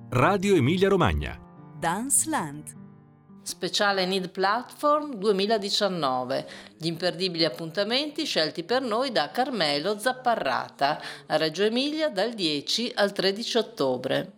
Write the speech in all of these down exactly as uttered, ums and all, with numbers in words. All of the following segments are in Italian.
Radio Emilia Romagna. Danceland. Speciale N I D Platform duemiladiciannove. Gli imperdibili appuntamenti scelti per noi da Carmelo Zapparrata a Reggio Emilia dal dieci al tredici ottobre.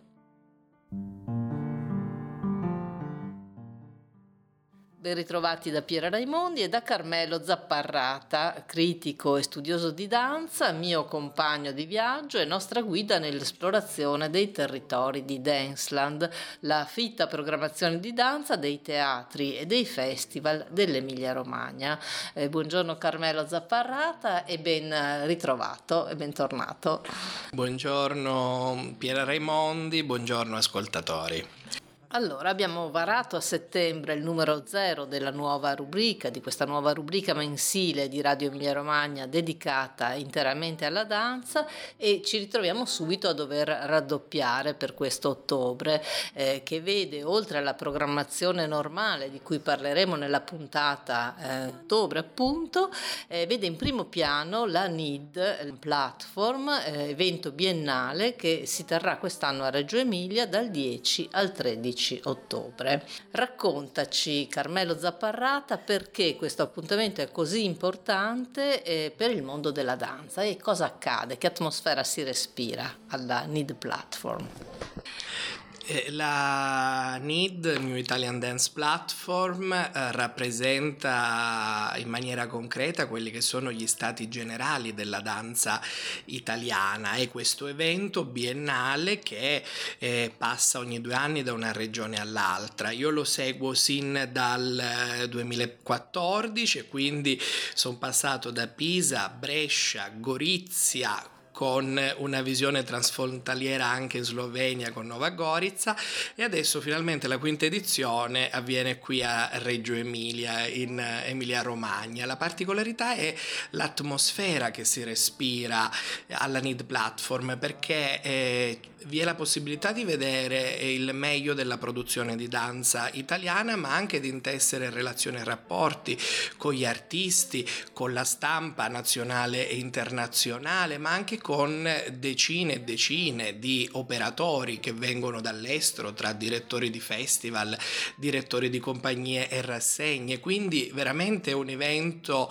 Ben ritrovati da Piera Raimondi e da Carmelo Zapparrata, critico e studioso di danza, mio compagno di viaggio e nostra guida nell'esplorazione dei territori di Danceland, la fitta programmazione di danza dei teatri e dei festival dell'Emilia Romagna. Eh, buongiorno Carmelo Zapparrata e ben ritrovato e bentornato. Buongiorno Piera Raimondi, buongiorno ascoltatori. Allora, abbiamo varato a settembre il numero zero della nuova rubrica, di questa nuova rubrica mensile di Radio Emilia Romagna dedicata interamente alla danza e ci ritroviamo subito a dover raddoppiare per questo ottobre eh, che vede, oltre alla programmazione normale di cui parleremo nella puntata eh, ottobre appunto, eh, vede in primo piano la N I D Platform, eh, evento biennale che si terrà quest'anno a Reggio Emilia dal dieci al tredici ottobre. Raccontaci, Carmelo Zapparrata, perché questo appuntamento è così importante eh, per il mondo della danza e cosa accade, che atmosfera si respira alla N I D Platform. La N I D, New Italian Dance Platform, eh, rappresenta in maniera concreta quelli che sono gli stati generali della danza italiana. È questo evento biennale che eh, passa ogni due anni da una regione all'altra. Io lo seguo sin dal duemilaquattordici e quindi sono passato da Pisa, Brescia, Gorizia, con una visione transfrontaliera anche in Slovenia con Nova Gorica, e adesso finalmente la quinta edizione avviene qui a Reggio Emilia in Emilia Romagna. La particolarità è l'atmosfera che si respira alla N I D Platform, perché eh, vi è la possibilità di vedere il meglio della produzione di danza italiana, ma anche di intessere relazioni e rapporti con gli artisti, con la stampa nazionale e internazionale, ma anche con decine e decine di operatori che vengono dall'estero, tra direttori di festival, direttori di compagnie e rassegne. Quindi veramente un evento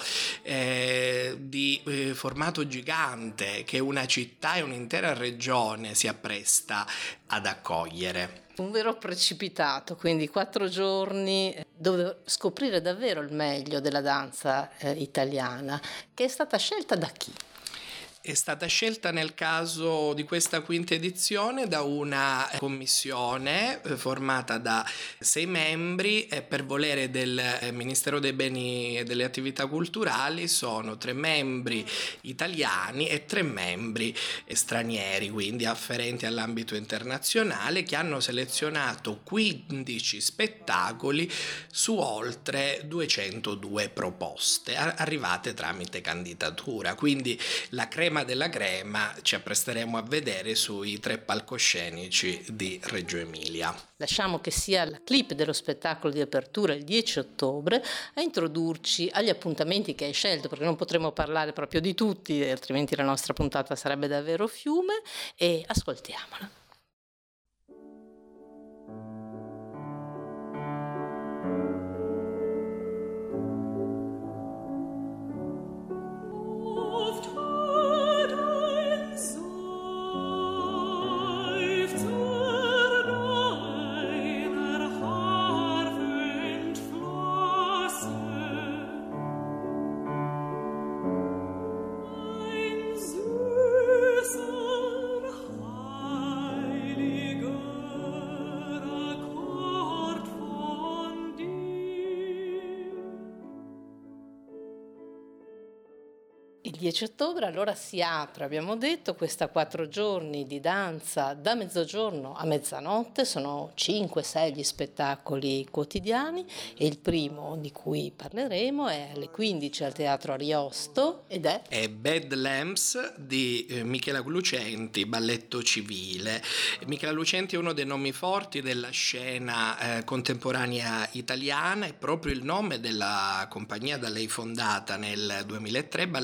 eh, di eh, formato gigante che una città e un'intera regione si appresta ad accogliere. Un vero precipitato, quindi quattro giorni dove scoprire davvero il meglio della danza eh, italiana, che è stata scelta da chi? È stata scelta nel caso di questa quinta edizione da una commissione formata da sei membri e per volere del Ministero dei Beni e delle Attività Culturali sono tre membri italiani e tre membri stranieri, quindi afferenti all'ambito internazionale, che hanno selezionato quindici spettacoli su oltre duecentodue proposte arrivate tramite candidatura. Quindi la crema della crema ci appresteremo a vedere sui tre palcoscenici di Reggio Emilia. Lasciamo che sia la clip dello spettacolo di apertura il dieci ottobre a introdurci agli appuntamenti che hai scelto, perché non potremo parlare proprio di tutti, altrimenti la nostra puntata sarebbe davvero fiume, e ascoltiamola. Il dieci ottobre allora si apre, abbiamo detto, questa quattro giorni di danza da mezzogiorno a mezzanotte. Sono cinque sei gli spettacoli quotidiani e il primo di cui parleremo è alle quindici al Teatro Ariosto ed è è Bad Lamps di eh, Michela Lucenti, balletto civile. Michela Lucenti è uno dei nomi forti della scena eh, contemporanea italiana, è proprio il nome della compagnia da lei fondata nel duemilatré, Balletto Civile,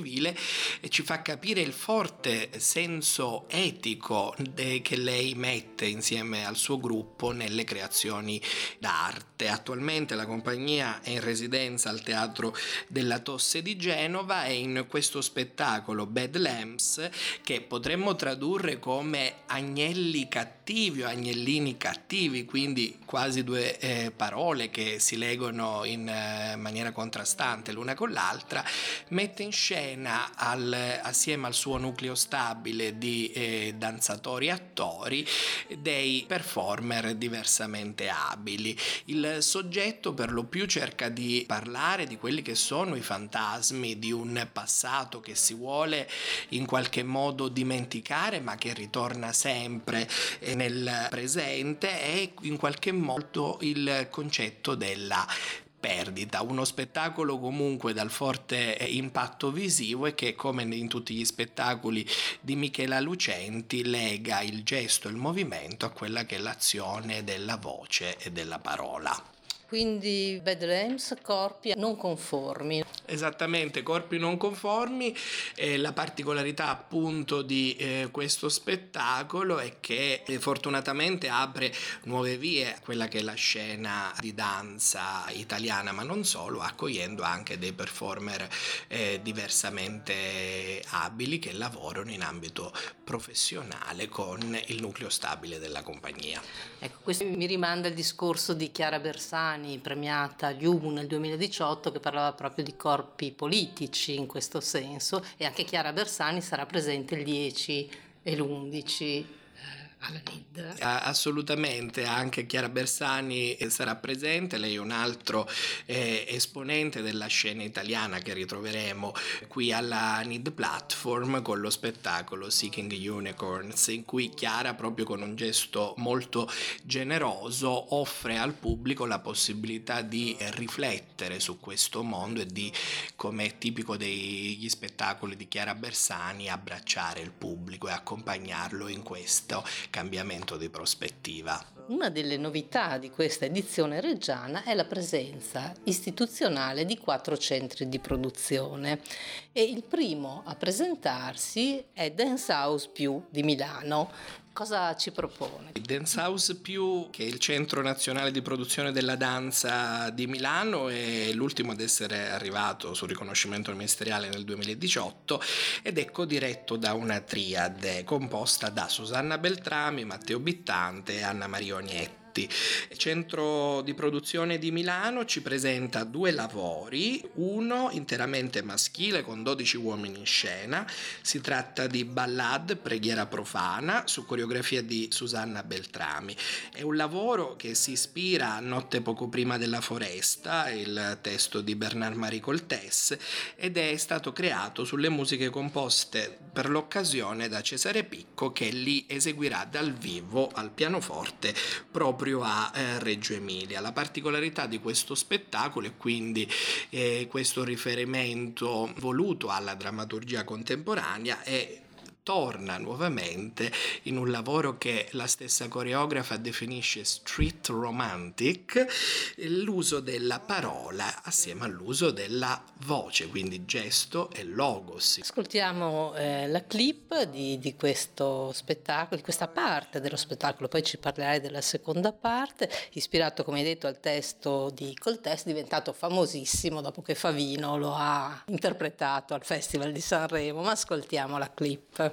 civile, e ci fa capire il forte senso etico de- che lei mette insieme al suo gruppo nelle creazioni d'arte. Attualmente la compagnia è in residenza al Teatro della Tosse di Genova e in questo spettacolo Bad Lambs, che potremmo tradurre come agnelli cattivi o agnellini cattivi, quindi quasi due eh, parole che si leggono in eh, maniera contrastante l'una con l'altra, mette in scena al, assieme al suo nucleo stabile di eh, danzatori e attori dei performer diversamente abili. Il soggetto per lo più cerca di parlare di quelli che sono i fantasmi di un passato che si vuole in qualche modo dimenticare, ma che ritorna sempre nel presente, e in qualche modo il concetto della perdita. Uno spettacolo comunque dal forte impatto visivo e che, come in tutti gli spettacoli di Michela Lucenti, lega il gesto e il movimento a quella che è l'azione della voce e della parola. Quindi Bad Lambs, corpi non conformi. Esattamente, corpi non conformi. Eh, la particolarità appunto di eh, questo spettacolo è che eh, fortunatamente apre nuove vie a quella che è la scena di danza italiana, ma non solo, accogliendo anche dei performer eh, diversamente abili che lavorano in ambito professionale con il nucleo stabile della compagnia. Ecco, questo mi rimanda al discorso di Chiara Bersani, premiata agli U M U nel duemiladiciotto, che parlava proprio di corpi politici in questo senso, e anche Chiara Bersani sarà presente il dieci e l'undici alla N I D. Assolutamente, anche Chiara Bersani sarà presente. Lei è un altro eh, esponente della scena italiana che ritroveremo qui alla N I D Platform con lo spettacolo Seeking Unicorns, in cui Chiara, proprio con un gesto molto generoso, offre al pubblico la possibilità di riflettere su questo mondo e di, come è tipico degli spettacoli di Chiara Bersani, abbracciare il pubblico e accompagnarlo in questo cambiamento di prospettiva. Una delle novità di questa edizione reggiana è la presenza istituzionale di quattro centri di produzione, e il primo a presentarsi è Dance House Più di Milano. Cosa ci propone? Il Dance House Più, che è il Centro Nazionale di Produzione della Danza di Milano, è l'ultimo ad essere arrivato sul riconoscimento ministeriale nel duemiladiciotto ed è codiretto da una triade composta da Susanna Beltrami, Matteo Bittante e Anna Maria Ognetti. Il Centro di Produzione di Milano ci presenta due lavori, uno interamente maschile con dodici uomini in scena. Si tratta di Ballad, preghiera profana, su coreografia di Susanna Beltrami. È un lavoro che si ispira a Notte poco prima della foresta, il testo di Bernard Marie Coltès, ed è stato creato sulle musiche composte per l'occasione da Cesare Picco, che li eseguirà dal vivo al pianoforte proprio a eh, Reggio Emilia. La particolarità di questo spettacolo è quindi eh, questo riferimento voluto alla drammaturgia contemporanea, e torna nuovamente in un lavoro che la stessa coreografa definisce street romantic, l'uso della parola assieme all'uso della voce, quindi gesto e logos. Ascoltiamo eh, la clip di, di questo spettacolo, di questa parte dello spettacolo, poi ci parlerai della seconda parte, ispirato, come hai detto, al testo di Coltès, diventato famosissimo dopo che Favino lo ha interpretato al Festival di Sanremo, ma ascoltiamo la clip.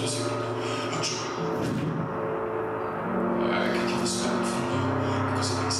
Che ti ho visto in fondo, cosa pensi?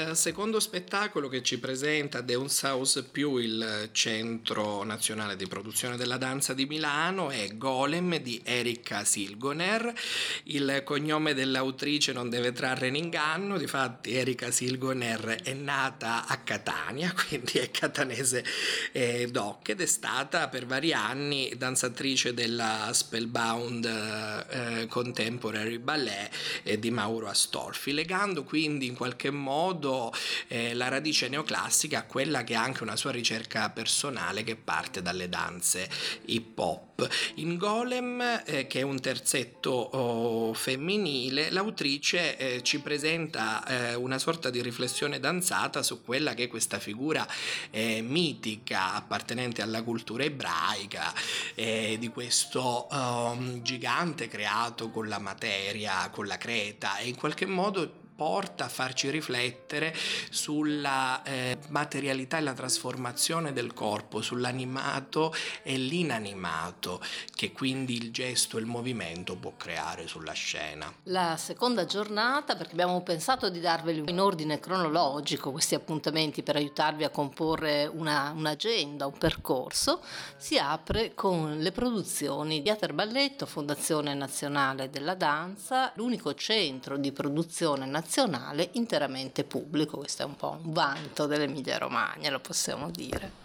Il secondo spettacolo che ci presenta Dancehaus più il Centro Nazionale di Produzione della Danza di Milano è Golem di Erika Silgoner. Il cognome dell'autrice non deve trarre in inganno, difatti Erika Silgoner è nata a Catania, quindi è catanese eh, doc, ed è stata per vari anni danzatrice della Spellbound eh, Contemporary Ballet eh, di Mauro Astolfi, legando quindi in qualche modo eh, la radice neoclassica a quella che è anche una sua ricerca personale che parte dalle danze hip hop. In Golem, eh, che è un terzetto oh, femminile, l'autrice eh, ci presenta eh, una sorta di riflessione danzata su quella che è questa figura eh, mitica appartenente alla cultura ebraica, eh, di questo um, gigante creato con la materia, con la creta, e in qualche modo porta a farci riflettere sulla eh, materialità e la trasformazione del corpo, sull'animato e l'inanimato che quindi il gesto e il movimento può creare sulla scena. La seconda giornata, perché abbiamo pensato di darveli in ordine cronologico questi appuntamenti per aiutarvi a comporre una, un'agenda, un percorso, si apre con le produzioni di Ater Balletto, Fondazione Nazionale della Danza, l'unico centro di produzione nazionale nazionale interamente pubblico. Questo è un po' un vanto dell'Emilia Romagna, lo possiamo dire.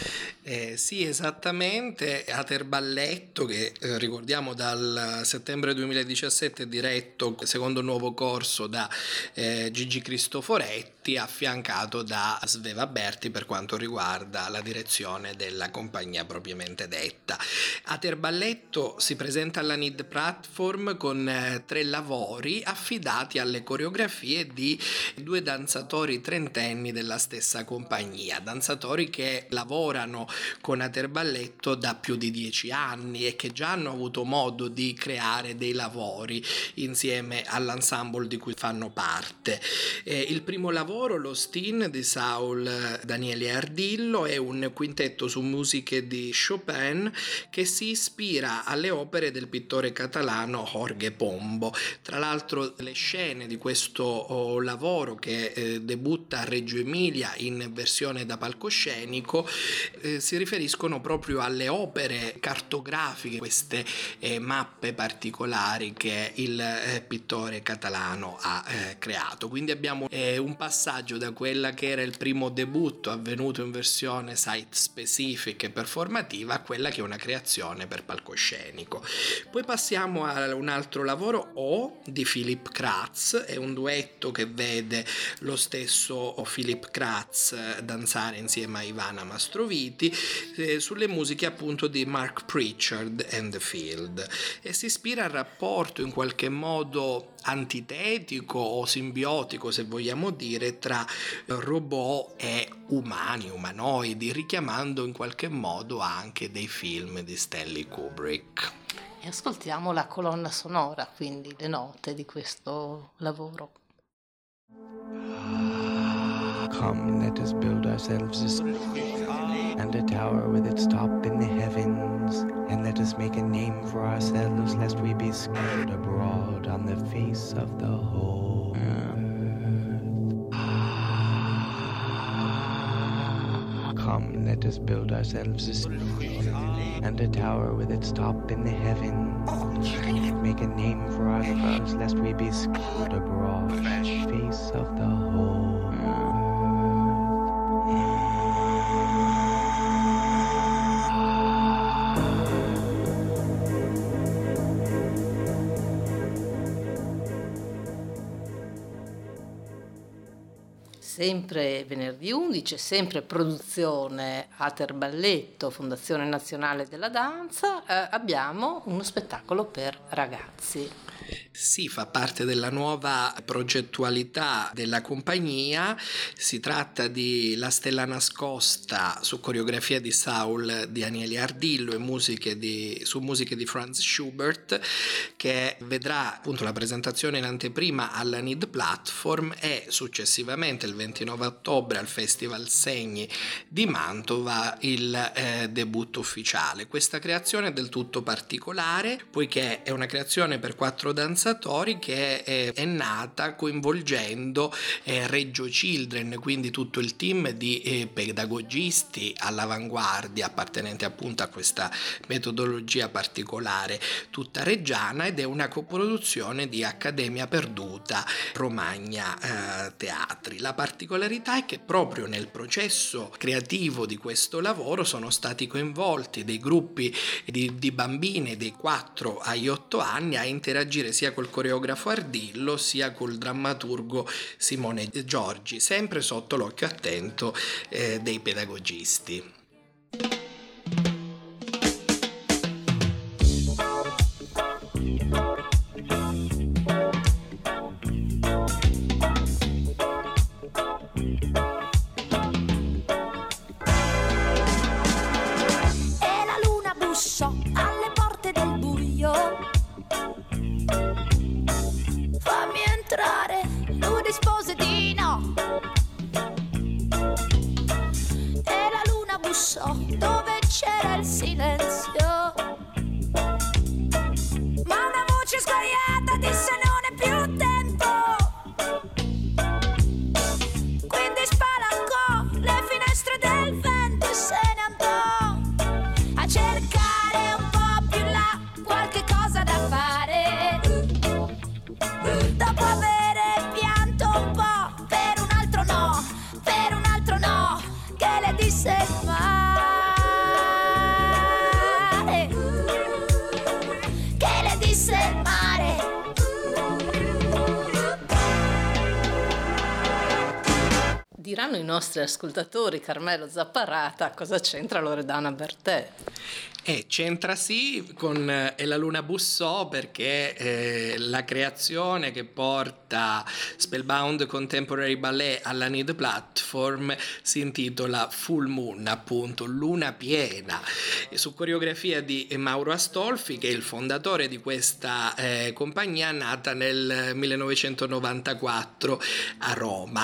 Eh, sì, esattamente. Ater Balletto, che eh, ricordiamo dal settembre duemiladiciassette è diretto secondo un nuovo corso da eh, Gigi Cristoforetti, affiancato da Sveva Berti per quanto riguarda la direzione della compagnia propriamente detta. Ater Balletto si presenta alla N I D Platform con eh, tre lavori affidati alle coreografie di due danzatori trentenni della stessa compagnia, danzatori che lavorano con Ater Balletto da più di dieci anni e che già hanno avuto modo di creare dei lavori insieme all'ensemble di cui fanno parte. Eh, il primo lavoro, lo Steen di Saul Daniele Ardillo, è un quintetto su musiche di Chopin che si ispira alle opere del pittore catalano Jorge Pombo. Tra l'altro le scene di questo oh, lavoro, che eh, debutta a Reggio Emilia in versione da palcoscenico, eh, si riferiscono proprio alle opere cartografiche, queste eh, mappe particolari che il eh, pittore catalano ha eh, creato. Quindi abbiamo eh, un passaggio da quella che era il primo debutto avvenuto in versione site specific e performativa a quella che è una creazione per palcoscenico. Poi passiamo a un altro lavoro, O di Philip Kratz, è un duetto che vede lo stesso Philip Kratz danzare insieme a Ivana Mastroviti eh, sulle musiche appunto di Mark Pritchard and the Field, e si ispira al rapporto in qualche modo antitetico o simbiotico, se vogliamo dire, tra robot e umani, umanoidi, richiamando in qualche modo anche dei film di Stanley Kubrick. E ascoltiamo la colonna sonora, quindi le note di questo lavoro. Come, let us build ourselves a city and a tower with its top in the heavens, and let us make a name for ourselves, lest we be scattered abroad on the face of the whole earth. Come, let us build ourselves a city and a tower with its top in the heavens, make a name for ourselves, lest we be scattered abroad on the face of the whole earth. Sempre venerdì undici, sempre produzione Ater Balletto, Fondazione Nazionale della Danza, eh, abbiamo uno spettacolo per ragazzi. Sì, fa parte della nuova progettualità della compagnia. Si tratta di La Stella Nascosta su coreografia di Saul Daniele Ardillo e musiche di, su musiche di Franz Schubert, che vedrà appunto la presentazione in anteprima alla N I D Platform e successivamente il ventinove ottobre al Festival Segni di Mantova il eh, debutto ufficiale. Questa creazione è del tutto particolare poiché è una creazione per quattro danzatori danzatori che è, è nata coinvolgendo eh, Reggio Children, quindi tutto il team di eh, pedagogisti all'avanguardia appartenenti appunto a questa metodologia particolare tutta reggiana, ed è una coproduzione di Accademia Perduta Romagna eh, Teatri. La particolarità è che proprio nel processo creativo di questo lavoro sono stati coinvolti dei gruppi di, di bambini dei quattro agli otto anni a interagire sia col coreografo Ardillo sia col drammaturgo Simone Giorgi, sempre sotto l'occhio attento eh, dei pedagogisti. Alle porte del buio, fammi entrare, lui rispose di no. E la luna bussò dove c'era il silenzio, ma una voce sguaiata disse non è più tempo. Quindi spalancò le finestre del vento e se ne andò a cercare dopo avere pianto un po' per un altro no, per un altro no, che le disse il mare, che le disse il mare. Diranno i nostri ascoltatori, Carmelo Zapparata, cosa c'entra Loredana Bertè? E c'entra sì con E la luna bussò, perché eh, la creazione che porta Spellbound Contemporary Ballet alla Need Platform si intitola Full Moon, appunto luna piena, e su coreografia di Mauro Astolfi, che è il fondatore di questa eh, compagnia nata nel millenovecentonovantaquattro a Roma.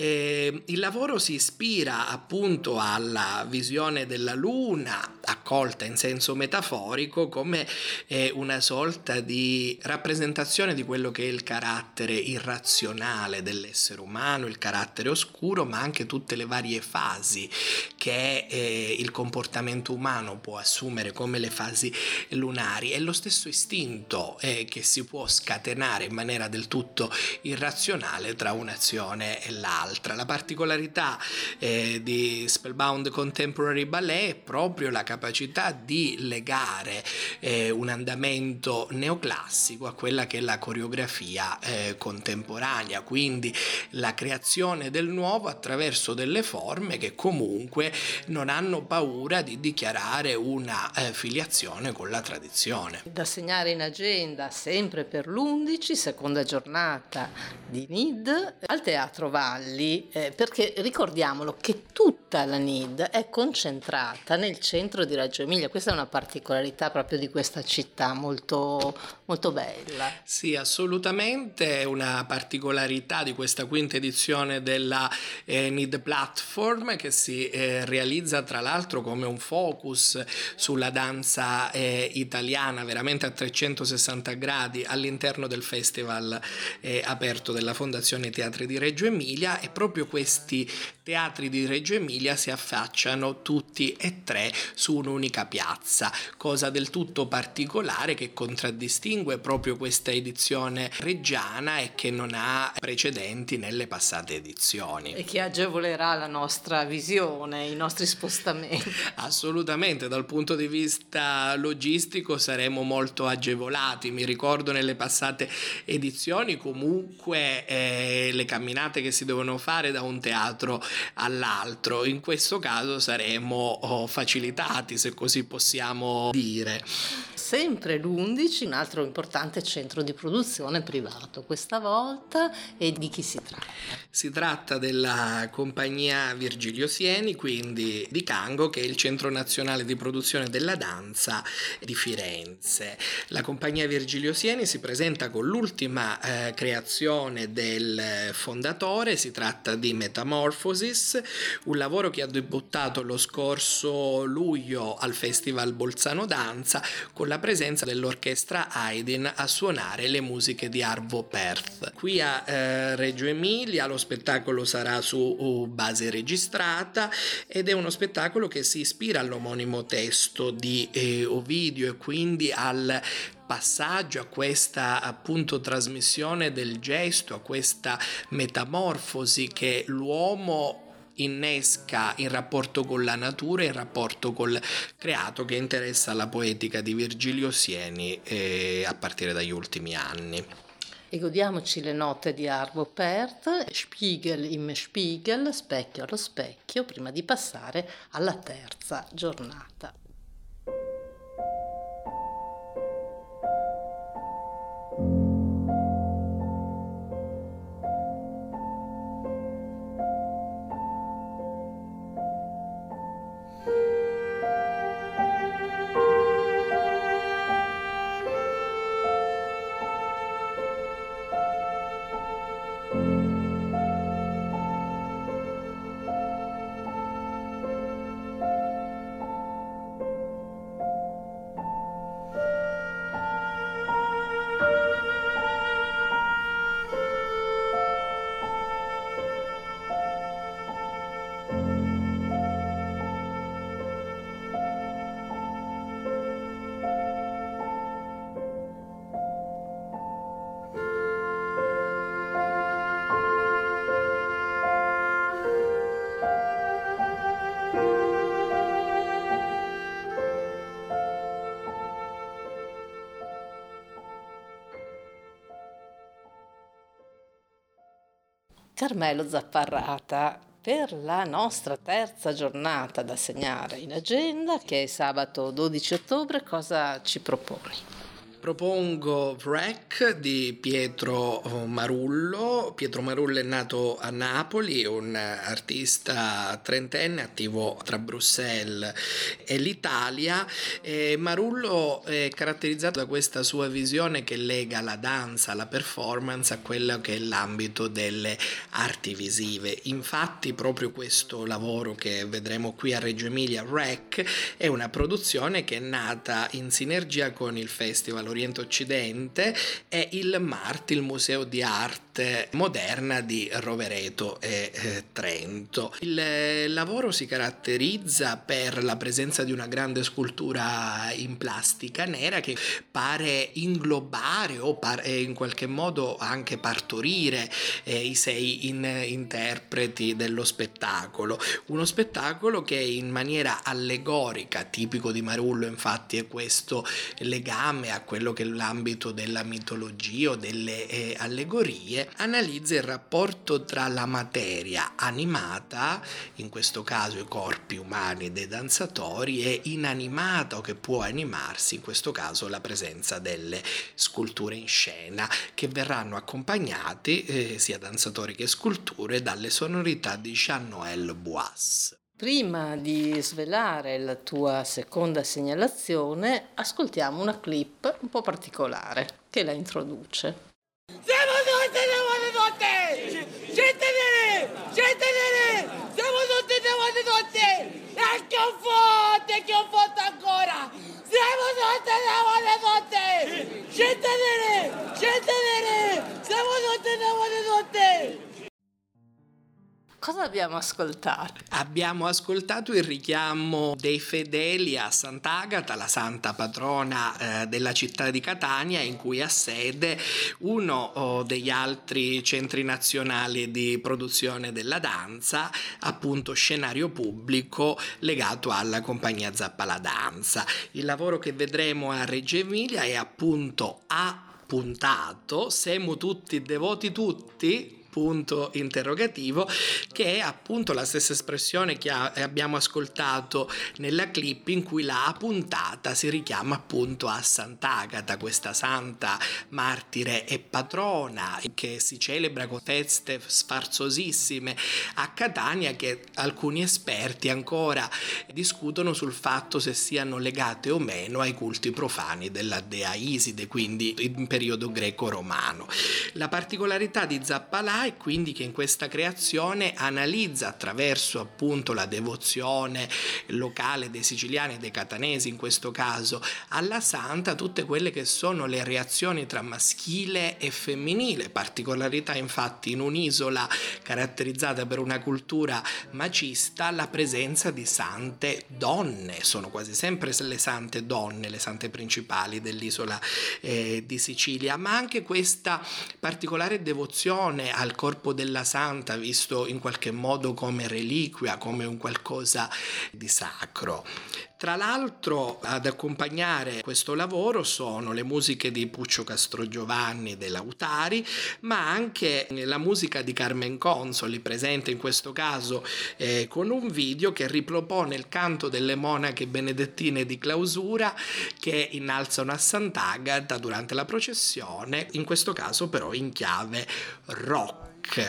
E il lavoro si ispira appunto alla visione della luna accolta in senso metaforico come eh, una sorta di rappresentazione di quello che è il carattere irrazionale dell'essere umano, il carattere oscuro, ma anche tutte le varie fasi che eh, il comportamento umano può assumere, come le fasi lunari, e lo stesso istinto eh, che si può scatenare in maniera del tutto irrazionale tra un'azione e l'altra. La particolarità eh, di Spellbound Contemporary Ballet è proprio la capacità di legare eh, un andamento neoclassico a quella che è la coreografia eh, contemporanea, quindi la creazione del nuovo attraverso delle forme che comunque non hanno paura di dichiarare una eh, filiazione con la tradizione. Da segnare in agenda sempre per l'undici, seconda giornata di N I D al Teatro Valli, eh, perché ricordiamolo che tutta la N I D è concentrata nel centro di Reggio Emilia. Questa è una particolarità proprio di questa città, molto, molto bella. Sì, assolutamente, una particolarità di questa quinta edizione della eh, N I D Platform, che si eh, realizza tra l'altro come un focus sulla danza eh, italiana veramente a trecentosessanta gradi all'interno del festival eh, aperto della Fondazione Teatri di Reggio Emilia, e proprio questi teatri di Reggio Emilia si affacciano tutti e tre su un'unica piazza, cosa del tutto particolare che contraddistingue proprio questa edizione reggiana e che non ha precedenti nelle passate edizioni. E che agevolerà la nostra visione, i nostri spostamenti. Assolutamente, dal punto di vista logistico saremo molto agevolati. Mi ricordo nelle passate edizioni comunque eh, le camminate che si devono fare da un teatro all'altro. In questo caso saremo oh, facilitati, se così possiamo dire. Sempre l'undici, un altro importante centro di produzione privato, questa volta, e di chi si tratta? Si tratta della compagnia Virgilio Sieni, quindi di Cango, che è il Centro Nazionale di Produzione della Danza di Firenze. La compagnia Virgilio Sieni si presenta con l'ultima eh, creazione del fondatore, si tratta di Metamorphosis, un lavoro che ha debuttato lo scorso luglio al Festival Bolzano Danza con la presenza dell'orchestra Haydn a suonare le musiche di Arvo Pärt. Qui a eh, Reggio Emilia lo spettacolo sarà su uh, base registrata ed è uno spettacolo che si ispira all'omonimo testo di eh, Ovidio e quindi al passaggio a questa appunto trasmissione del gesto, a questa metamorfosi che l'uomo innesca in rapporto con la natura, in rapporto col creato, che interessa la poetica di Virgilio Sieni eh, a partire dagli ultimi anni. E godiamoci le note di Arvo Pärt, Spiegel im Spiegel, specchio allo specchio, prima di passare alla terza giornata. Carmelo Zapparrata, per la nostra terza giornata da segnare in agenda, che è sabato dodici ottobre, cosa ci proponi? Propongo Wreck di Pietro Marullo. Pietro Marullo è nato a Napoli, è un artista trentenne attivo tra Bruxelles e l'Italia. E Marullo è caratterizzato da questa sua visione che lega la danza, la performance a quello che è l'ambito delle arti visive. Infatti proprio questo lavoro che vedremo qui a Reggio Emilia, Wreck, è una produzione che è nata in sinergia con il Festival Oriente Occidente e il MART, il Museo di Arte Moderna di Rovereto e eh, Trento. Il eh, lavoro si caratterizza per la presenza di una grande scultura in plastica nera che pare inglobare o pare in qualche modo anche partorire eh, i sei in, interpreti dello spettacolo. Uno spettacolo che in maniera allegorica, tipico di Marullo infatti è questo legame a quello che è l'ambito della mitologia o delle eh, allegorie, analizza il rapporto tra la materia animata, in questo caso i corpi umani dei danzatori, e inanimata o che può animarsi, in questo caso la presenza delle sculture in scena, che verranno accompagnati, eh, sia danzatori che sculture, dalle sonorità di Jean-Noël Bois. Prima di svelare la tua seconda segnalazione, ascoltiamo una clip un po' particolare che la introduce. Siamo tutti demoni tutti! Gente nere! Gente nere! Siamo tutti demoni tutti! E che un fotte, che un fotte ancora! Siamo tutti demoni tutti! Gente nere! Gente nere! Siamo tutti demoni tutti! Cosa abbiamo ascoltato? Abbiamo ascoltato il richiamo dei fedeli a Sant'Agata, la santa patrona eh, della città di Catania, in cui ha sede uno oh, degli altri centri nazionali di produzione della danza, appunto Scenario Pubblico, legato alla compagnia Zappa la Danza. Il lavoro che vedremo a Reggio Emilia è appunto appuntato Semo tutti devoti tutti? Punto interrogativo, che è appunto la stessa espressione che abbiamo ascoltato nella clip, in cui la puntata si richiama appunto a Sant'Agata, questa santa martire e patrona che si celebra con feste sfarzosissime a Catania, che alcuni esperti ancora discutono sul fatto se siano legate o meno ai culti profani della dea Iside, quindi in periodo greco-romano. La particolarità di Zappalà creatività e quindi che in questa creazione analizza attraverso appunto la devozione locale dei siciliani e dei catanesi in questo caso alla santa tutte quelle che sono le reazioni tra maschile e femminile, particolarità infatti in un'isola caratterizzata per una cultura macista, la presenza di sante donne, sono quasi sempre le sante donne, le sante principali dell'isola eh, di Sicilia, ma anche questa particolare devozione al corpo della santa visto in qualche modo come reliquia, come un qualcosa di sacro. Tra l'altro ad accompagnare questo lavoro sono le musiche di Puccio Castrogiovanni dei Lautari, ma anche la musica di Carmen Consoli, presente in questo caso eh, con un video che ripropone il canto delle monache benedettine di clausura che innalzano a Sant'Agata durante la processione, in questo caso però in chiave rock.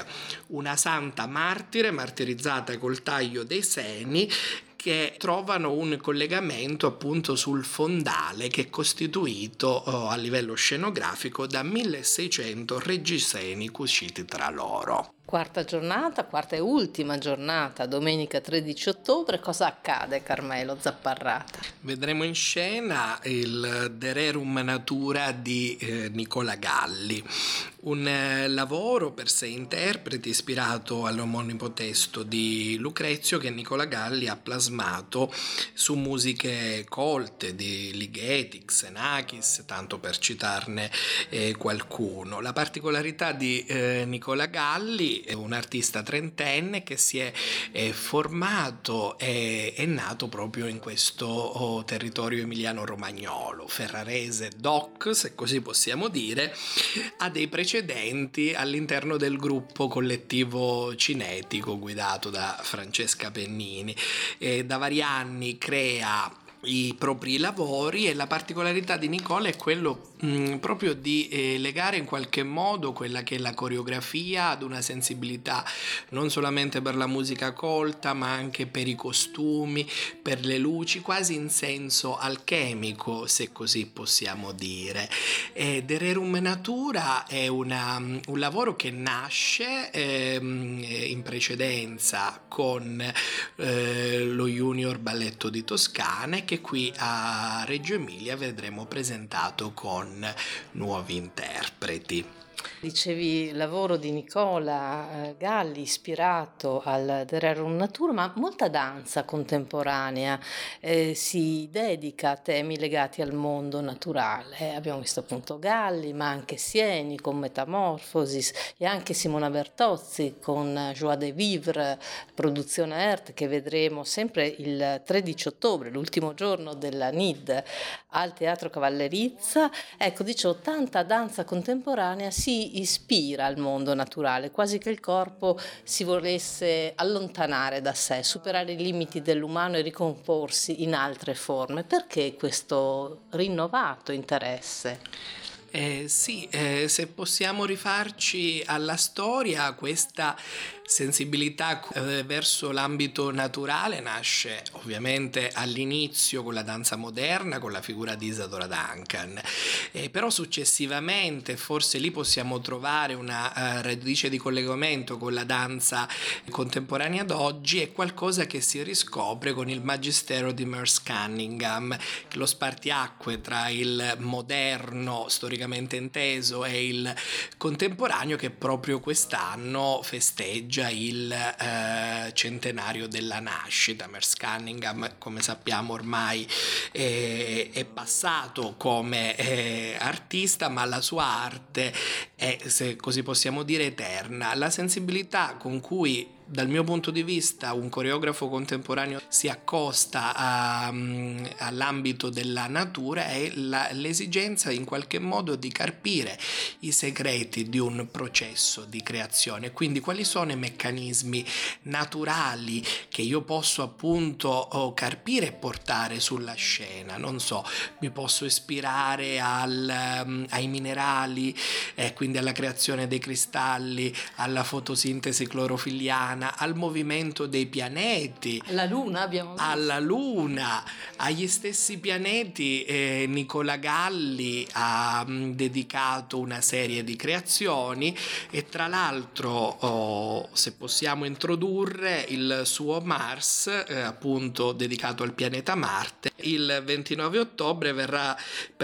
Una santa martire martirizzata col taglio dei seni, che trovano un collegamento appunto sul fondale che è costituito oh, a livello scenografico da milleseicento reggiseni cuciti tra loro. Quarta giornata, quarta e ultima giornata, domenica tredici ottobre, cosa accade Carmelo Zapparrata? Vedremo in scena il De Rerum Natura di eh, Nicola Galli, un eh, lavoro per sei interpreti ispirato all'omonimo testo di Lucrezio che Nicola Galli ha plasmato su musiche colte di Ligeti, Xenakis, tanto per citarne eh, qualcuno. La particolarità di eh, Nicola Galli è un artista trentenne che si è, è formato e è, è nato proprio in questo oh, territorio emiliano-romagnolo, ferrarese doc, se così possiamo dire, ha dei precedenti all'interno del gruppo collettivo cinetico guidato da Francesca Pennini e da vari anni crea i propri lavori e la particolarità di Nicola è quello mh, proprio di eh, legare in qualche modo quella che è la coreografia ad una sensibilità non solamente per la musica colta ma anche per i costumi, per le luci, quasi in senso alchemico se così possiamo dire. E De Rerum Natura è una, un lavoro che nasce ehm, in precedenza con eh, lo Junior Balletto di Toscana che qui a Reggio Emilia vedremo presentato con nuovi interpreti. Dicevi il lavoro di Nicola eh, Galli ispirato al De Rerum Natura, ma molta danza contemporanea eh, si dedica a temi legati al mondo naturale. Abbiamo visto appunto Galli, ma anche Sieni con Metamorphosis e anche Simona Bertozzi con Joie de Vivre, produzione Ert, che vedremo sempre il tredici ottobre, l'ultimo giorno della N I D al Teatro Cavallerizza. Ecco, dicevo, tanta danza contemporanea si ispira al mondo naturale, quasi che il corpo si volesse allontanare da sé, superare i limiti dell'umano e ricomporsi in altre forme. Perché questo rinnovato interesse? Eh, sì, eh, se possiamo rifarci alla storia, questa sensibilità eh, verso l'ambito naturale nasce ovviamente all'inizio con la danza moderna, con la figura di Isadora Duncan, eh, però successivamente forse lì possiamo trovare una uh, radice di collegamento con la danza contemporanea d'oggi, è qualcosa che si riscopre con il magistero di Merce Cunningham, lo spartiacque tra il moderno storicamente inteso e il contemporaneo, che proprio quest'anno festeggia il eh, centenario della nascita. Merce Cunningham, come sappiamo, ormai è, è passato come eh, artista, ma la sua arte è, se così possiamo dire, eterna. La sensibilità con cui, dal mio punto di vista, un coreografo contemporaneo si accosta a, um, all'ambito della natura è la, l'esigenza in qualche modo di carpire i segreti di un processo di creazione. Quindi quali sono i meccanismi naturali che io posso appunto oh, carpire e portare sulla scena? Non so, mi posso ispirare al, um, ai minerali, eh, quindi quindi alla creazione dei cristalli, alla fotosintesi clorofilliana, al movimento dei pianeti, La Luna abbiamo visto. alla Luna, agli stessi pianeti. eh, Nicola Galli ha mh, dedicato una serie di creazioni e tra l'altro, oh, se possiamo introdurre il suo Mars, eh, appunto dedicato al pianeta Marte, il ventinove ottobre verrà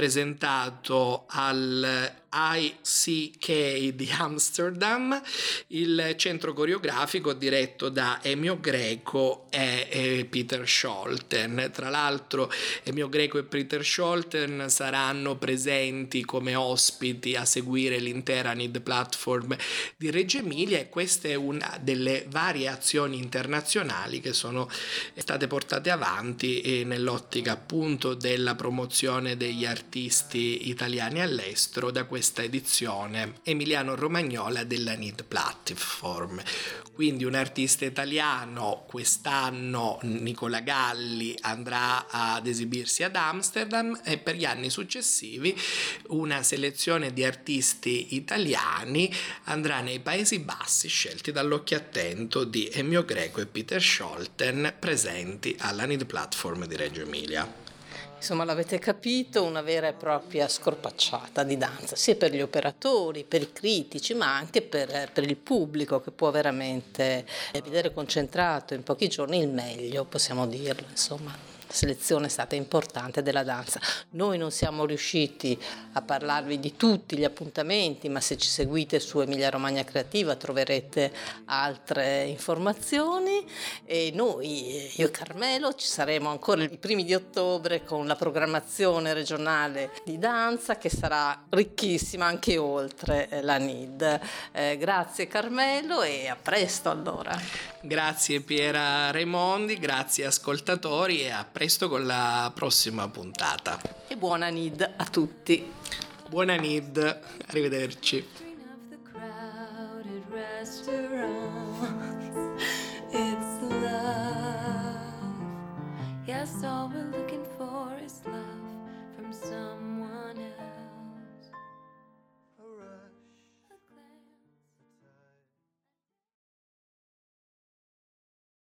presentato al I C K di Amsterdam, il centro coreografico diretto da Emio Greco e, e Peter Scholten. Tra l'altro Emio Greco e Peter Scholten saranno presenti come ospiti a seguire l'intera N I D Platform di Reggio Emilia, e questa è una delle varie azioni internazionali che sono state portate avanti nell'ottica appunto della promozione degli artisti italiani all'estero da questa edizione emiliano-romagnola della N I D Platform. Quindi un artista italiano, quest'anno Nicola Galli, andrà ad esibirsi ad Amsterdam, e per gli anni successivi una selezione di artisti italiani andrà nei Paesi Bassi, scelti dall'occhio attento di Emio Greco e Peter Scholten, presenti alla N I D Platform di Reggio Emilia. Insomma, l'avete capito, una vera e propria scorpacciata di danza, sia per gli operatori, per i critici, ma anche per, per il pubblico, che può veramente vedere concentrato in pochi giorni il meglio, possiamo dirlo, insomma. La selezione è stata importante della danza. Noi non siamo riusciti a parlarvi di tutti gli appuntamenti, ma se ci seguite su Emilia Romagna Creativa troverete altre informazioni, e noi, io e Carmelo, ci saremo ancora i primi di ottobre con la programmazione regionale di danza, che sarà ricchissima anche oltre la N I D. Eh, grazie Carmelo, e a presto allora. Grazie Piera Raimondi, grazie ascoltatori, e a presto con la prossima puntata. E buona N I D a tutti. Buona N I D, arrivederci.